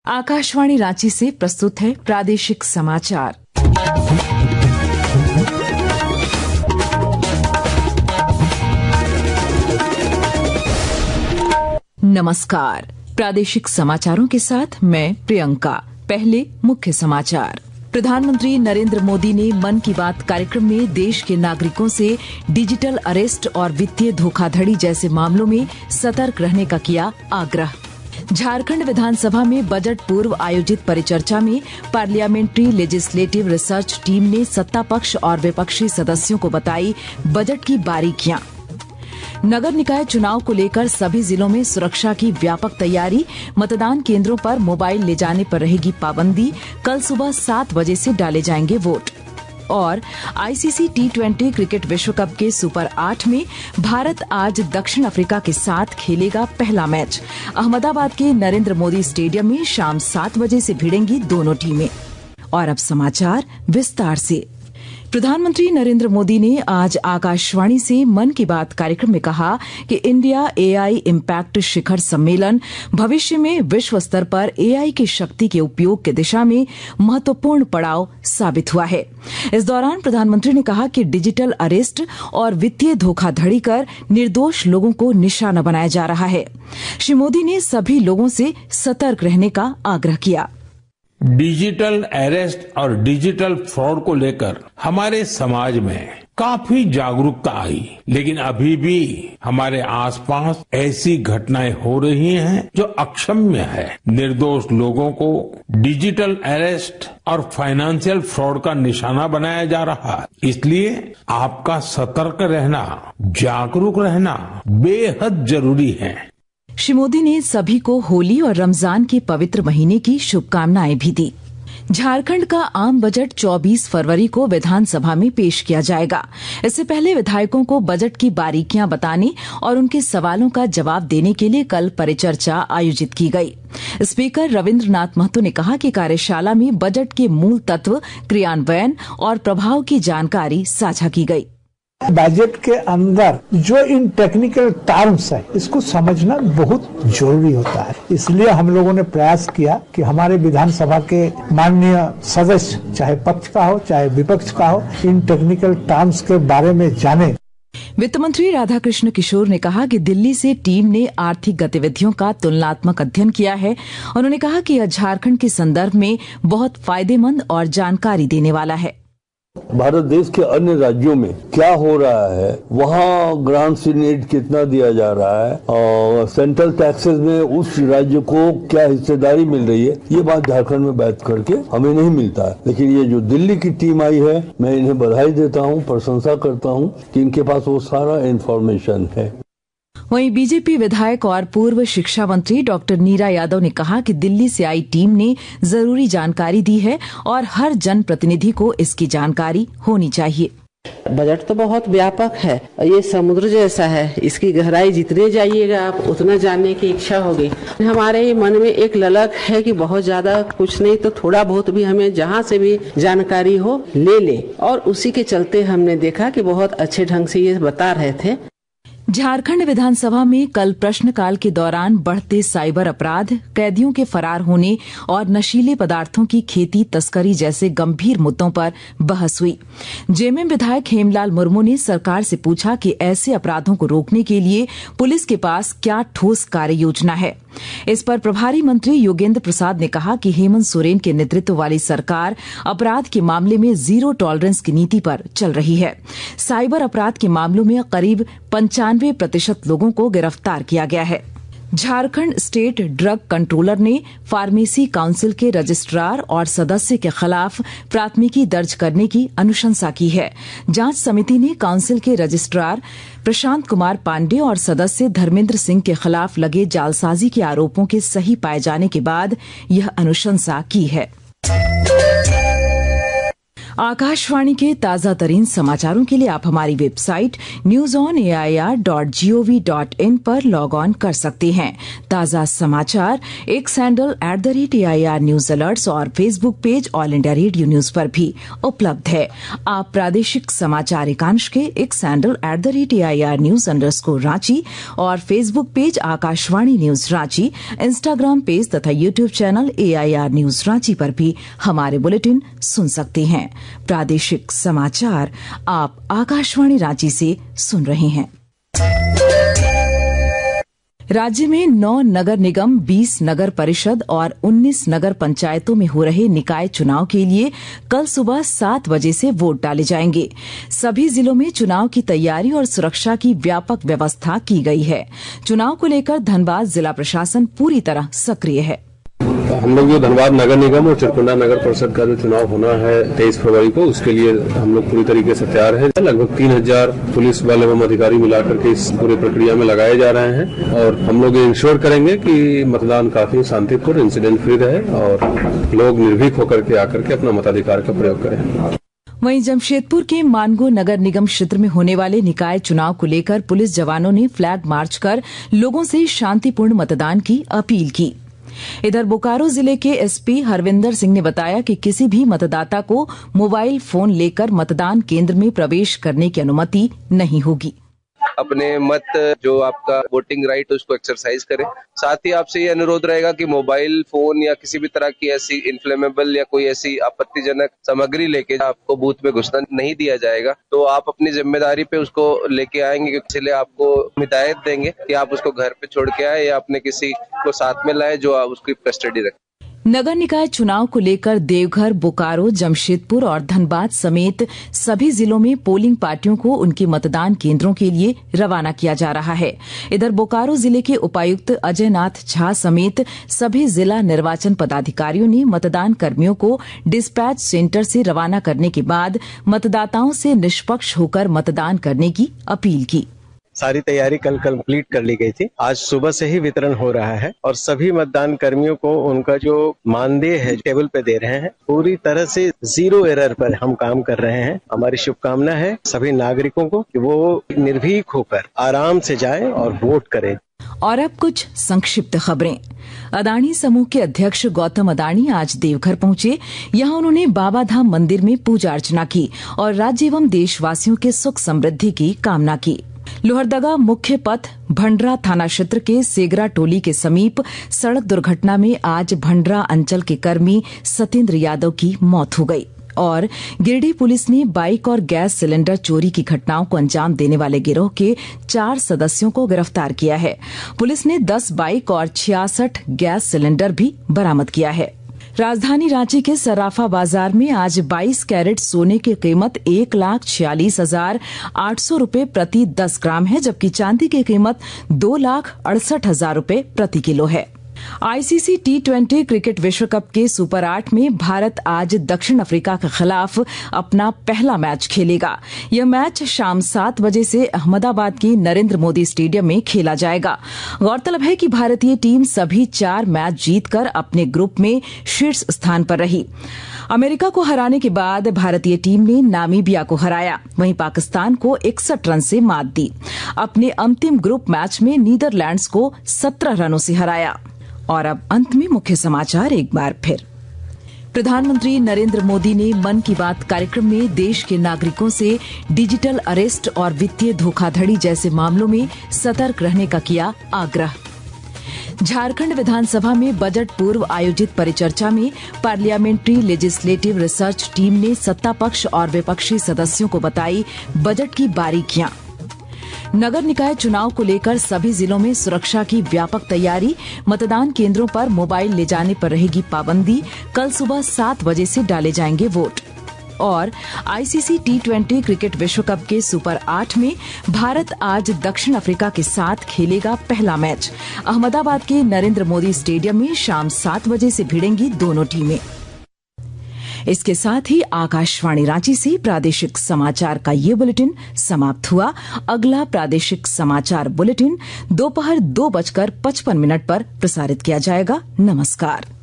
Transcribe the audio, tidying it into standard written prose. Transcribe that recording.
आकाशवाणी रांची से प्रस्तुत है प्रादेशिक समाचार। नमस्कार, प्रादेशिक समाचारों के साथ मैं प्रियंका। पहले मुख्य समाचार। प्रधानमंत्री नरेंद्र मोदी ने मन की बात कार्यक्रम में देश के नागरिकों से डिजिटल अरेस्ट और वित्तीय धोखाधड़ी जैसे मामलों में सतर्क रहने का किया आग्रह। झारखंड विधानसभा में बजट पूर्व आयोजित परिचर्चा में पार्लियामेंट्री लेजिस्लेटिव रिसर्च टीम ने सत्ता पक्ष और विपक्षी सदस्यों को बताई बजट की बारीकियां। नगर निकाय चुनाव को लेकर सभी जिलों में सुरक्षा की व्यापक तैयारी। मतदान केंद्रों पर मोबाइल ले जाने पर रहेगी पाबंदी। कल सुबह 7 बजे से डाले जाएंगे वोट। और आईसीसी T20 क्रिकेट विश्व कप के सुपर 8 में भारत आज दक्षिण अफ्रीका के साथ खेलेगा पहला मैच। अहमदाबाद के नरेंद्र मोदी स्टेडियम में शाम 7 बजे से भिड़ेंगी दोनों टीमें। और अब समाचार विस्तार से। प्रधानमंत्री नरेंद्र मोदी ने आज आकाशवाणी से मन की बात कार्यक्रम में कहा कि इंडिया एआई इम्पैक्ट शिखर सम्मेलन भविष्य में विश्व स्तर पर एआई की शक्ति के उपयोग की दिशा में महत्वपूर्ण पड़ाव साबित हुआ है। इस दौरान प्रधानमंत्री ने कहा कि डिजिटल अरेस्ट और वित्तीय धोखाधड़ी कर निर्दोष लोगों को निशाना बनाया जा रहा है। श्री मोदी ने सभी लोगों से सतर्क रहने का आग्रह किया। डिजिटल अरेस्ट और डिजिटल फ्रॉड को लेकर हमारे समाज में काफी जागरूकता आई, लेकिन अभी भी हमारे आसपास ऐसी घटनाएं हो रही हैं जो अक्षम्य है। निर्दोष लोगों को डिजिटल अरेस्ट और फाइनेंशियल फ्रॉड का निशाना बनाया जा रहा है। इसलिए आपका सतर्क रहना, जागरूक रहना बेहद जरूरी है। श्री मोदी ने सभी को होली और रमजान के पवित्र महीने की शुभकामनाएं भी दी। झारखंड का आम बजट 24 फरवरी को विधानसभा में पेश किया जाएगा। इससे पहले विधायकों को बजट की बारीकियां बताने और उनके सवालों का जवाब देने के लिए कल परिचर्चा आयोजित की गई। स्पीकर रविन्द्रनाथ महतो ने कहा कि कार्यशाला में बजट के मूल तत्व, क्रियान्वयन और प्रभाव की जानकारी साझा की गई। बजट के अंदर जो इन टेक्निकल टर्म्स है, इसको समझना बहुत जरूरी होता है। इसलिए हम लोगों ने प्रयास किया कि हमारे विधानसभा के माननीय सदस्य, चाहे पक्ष का हो चाहे विपक्ष का हो, इन टेक्निकल टर्म्स के बारे में जाने। वित्त मंत्री राधाकृष्ण किशोर ने कहा कि दिल्ली से टीम ने आर्थिक गतिविधियों का तुलनात्मक अध्ययन किया है। उन्होंने कहा कि यह झारखंड के संदर्भ में बहुत फायदेमंद और जानकारी देने वाला है। भारत देश के अन्य राज्यों में क्या हो रहा है, वहाँ ग्रांट सीनेट कितना दिया जा रहा है और सेंट्रल टैक्सेस में उस राज्य को क्या हिस्सेदारी मिल रही है, ये बात झारखंड में बैठ करके हमें नहीं मिलता है। लेकिन ये जो दिल्ली की टीम आई है, मैं इन्हें बधाई देता हूँ, प्रशंसा करता हूँ कि इनके पास वो सारा इन्फॉर्मेशन है। वहीं बीजेपी विधायक और पूर्व शिक्षा मंत्री डॉक्टर नीरा यादव ने कहा कि दिल्ली से आई टीम ने जरूरी जानकारी दी है और हर जनप्रतिनिधि को इसकी जानकारी होनी चाहिए। बजट तो बहुत व्यापक है, ये समुद्र जैसा है, इसकी गहराई जितने जाइएगा आप उतना जानने की इच्छा होगी। हमारे मन में एक ललक है कि बहुत ज्यादा कुछ नहीं तो थोड़ा बहुत भी हमें जहाँ से भी जानकारी हो ले ले, और उसी के चलते हमने देखा कि बहुत अच्छे ढंग से ये बता रहे थे। झारखंड विधानसभा में कल प्रश्नकाल के दौरान बढ़ते साइबर अपराध, कैदियों के फरार होने और नशीले पदार्थों की खेती तस्करी जैसे गंभीर मुद्दों पर बहस हुई। जेएमएम विधायक हेमलाल मुर्मू ने सरकार से पूछा कि ऐसे अपराधों को रोकने के लिए पुलिस के पास क्या ठोस कार्य योजना है। इस पर प्रभारी मंत्री योगेंद्र प्रसाद ने कहा कि हेमंत सोरेन के नेतृत्व वाली सरकार अपराध के मामले में जीरो टॉलरेंस की नीति पर चल रही है। साइबर अपराध के मामलों में करीब 95% लोगों को गिरफ्तार किया गया है। झारखंड स्टेट ड्रग कंट्रोलर ने फार्मेसी काउंसिल के रजिस्ट्रार और सदस्य के खिलाफ प्राथमिकी दर्ज करने की अनुशंसा की है। जांच समिति ने काउंसिल के रजिस्ट्रार प्रशांत कुमार पांडे और सदस्य धर्मेंद्र सिंह के खिलाफ लगे जालसाजी के आरोपों के सही पाए जाने के बाद यह अनुशंसा की है। आकाशवाणी के ताजा तरीन समाचारों के लिए आप हमारी वेबसाइट newsonair.gov.in पर लॉग ऑन कर सकते हैं। ताजा समाचार X handle @AIR news alerts और Facebook page All India Radio news पर भी उपलब्ध है। आप प्रादेशिक समाचार एकांश के X handle @AIR news _Ranchi और Facebook page Akashvani news Ranchi, Instagram page तथा YouTube channel AIR news Ranchi पर भी हमारे बुलेटिन सुन सकते हैं। प्रादेशिक समाचार आप आकाशवाणी रांची से सुन रहे हैं। राज्य में 9 नगर निगम, 20 नगर परिषद और 19 नगर पंचायतों में हो रहे निकाय चुनाव के लिए कल सुबह 7 बजे से वोट डाले जाएंगे। सभी जिलों में चुनाव की तैयारी और सुरक्षा की व्यापक व्यवस्था की गई है। चुनाव को लेकर धनबाद जिला प्रशासन पूरी तरह सक्रिय है। हम लोग जो धनबाद नगर निगम और चिरकुंडा नगर परिषद का जो चुनाव होना है 23 फरवरी को, उसके लिए हम लोग पूरी तरीके से तैयार हैं। लगभग 3000 पुलिस बल एवं अधिकारी मिलाकर के इस पूरी प्रक्रिया में लगाए जा रहे हैं और हम लोग इंश्योर करेंगे कि मतदान काफी शांतिपूर्ण, इंसिडेंट फ्री रहे और लोग निर्भीक होकर के आकर के अपना मताधिकार का प्रयोग करें। वहीं जमशेदपुर के मानगो नगर निगम क्षेत्र में होने वाले निकाय चुनाव को लेकर पुलिस जवानों ने फ्लैग मार्च कर लोगों से शांतिपूर्ण मतदान की अपील की। इधर बोकारो जिले के एसपी हरविंदर सिंह ने बताया कि किसी भी मतदाता को मोबाइल फोन लेकर मतदान केंद्र में प्रवेश करने की अनुमति नहीं होगी। अपने मत जो आपका वोटिंग राइट उसको एक्सरसाइज करें। साथ ही आपसे ये अनुरोध रहेगा कि मोबाइल फोन या किसी भी तरह की ऐसी इन्फ्लेमेबल या कोई ऐसी आपत्तिजनक सामग्री लेके आपको बूथ में घुसना नहीं दिया जाएगा। तो आप अपनी जिम्मेदारी पे उसको लेके आएंगे, इसलिए आपको हिदायत देंगे कि आप उसको घर पे छोड़ के आए या अपने किसी को साथ में लाए जो उसकी कस्टडी रखे। नगर निकाय चुनाव को लेकर देवघर, बोकारो, जमशेदपुर और धनबाद समेत सभी जिलों में पोलिंग पार्टियों को उनके मतदान केंद्रों के लिए रवाना किया जा रहा है। इधर बोकारो जिले के उपायुक्त अजय नाथ झा समेत सभी जिला निर्वाचन पदाधिकारियों ने मतदान कर्मियों को डिस्पैच सेंटर से रवाना करने के बाद मतदाताओं से निष्पक्ष होकर मतदान करने की अपील की। सारी तैयारी कल कंप्लीट कर ली गई थी। आज सुबह से ही वितरण हो रहा है और सभी मतदान कर्मियों को उनका जो मानदेय है टेबल पे दे रहे हैं। पूरी तरह से 0 एरर पर हम काम कर रहे हैं। हमारी शुभकामना है सभी नागरिकों को कि वो निर्भीक होकर आराम से जाएं और वोट करें। और अब कुछ संक्षिप्त खबरें। अदानी समूह के अध्यक्ष गौतम अदानी आज देवघर पहुंचे। यहां उन्होंने बाबा धाम मंदिर में पूजा अर्चना की और राज्य एवं देशवासियों के सुख समृद्धि की कामना की। लोहरदगा मुख्य पथ भंडरा थाना क्षेत्र के सेगरा टोली के समीप सड़क दुर्घटना में आज भंडरा अंचल के कर्मी सत्येंद्र यादव की मौत हो गई और गिरिडीह पुलिस ने बाइक और गैस सिलेंडर चोरी की घटनाओं को अंजाम देने वाले गिरोह के 4 सदस्यों को गिरफ्तार किया है। पुलिस ने 10 बाइक और 66 गैस सिलेंडर भी बरामद किया है। राजधानी रांची के सराफा बाजार में आज 22 कैरेट सोने की कीमत 1,46,800 रूपये प्रति 10 ग्राम है, जबकि चांदी की कीमत 2,68,000 रूपये प्रति किलो है। आईसीसी T20 क्रिकेट विश्व कप के सुपर 8 में भारत आज दक्षिण अफ्रीका के खिलाफ अपना पहला मैच खेलेगा। यह मैच शाम 7 बजे से अहमदाबाद के नरेंद्र मोदी स्टेडियम में खेला जाएगा। गौरतलब है कि भारतीय टीम सभी 4 मैच जीतकर अपने ग्रुप में शीर्ष स्थान पर रही। अमेरिका को हराने के बाद भारतीय टीम ने नामीबिया को हराया, वहीं पाकिस्तान को 61 रन से मात दी। अपने अंतिम ग्रुप मैच में नीदरलैंड्स को 17 रनों से हराया। और अब अंत में मुख्य समाचार एक बार फिर। प्रधानमंत्री नरेंद्र मोदी ने मन की बात कार्यक्रम में देश के नागरिकों से डिजिटल अरेस्ट और वित्तीय धोखाधड़ी जैसे मामलों में सतर्क रहने का किया आग्रह। झारखंड विधानसभा में बजट पूर्व आयोजित परिचर्चा में पार्लियामेंट्री लेजिस्लेटिव रिसर्च टीम ने सत्ता पक्ष और विपक्षी सदस्यों को बताई बजट की बारीकियां। नगर निकाय चुनाव को लेकर सभी जिलों में सुरक्षा की व्यापक तैयारी। मतदान केंद्रों पर मोबाइल ले जाने पर रहेगी पाबंदी। कल सुबह 7 बजे से डाले जाएंगे वोट। और आईसीसी T20 क्रिकेट विश्व कप के सुपर 8 में भारत आज दक्षिण अफ्रीका के साथ खेलेगा पहला मैच। अहमदाबाद के नरेंद्र मोदी स्टेडियम में शाम 7 बजे से भिड़ेंगी दोनों टीमें। इसके साथ ही आकाशवाणी रांची से प्रादेशिक समाचार का ये बुलेटिन समाप्त हुआ। अगला प्रादेशिक समाचार बुलेटिन दोपहर 2:55 पर प्रसारित किया जाएगा। नमस्कार।